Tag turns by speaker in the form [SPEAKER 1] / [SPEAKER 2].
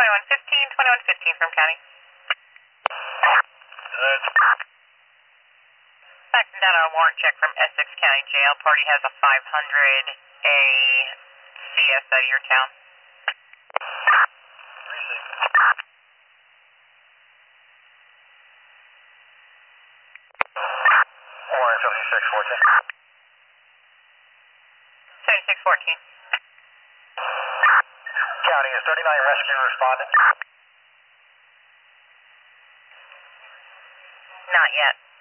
[SPEAKER 1] 2115 from county. Backing down on a warrant check from Essex County Jail. Party has a 500A CS out of your town.
[SPEAKER 2] Warrant 7614.
[SPEAKER 1] 7614.
[SPEAKER 2] County is 39 rescue responding.
[SPEAKER 1] Not yet.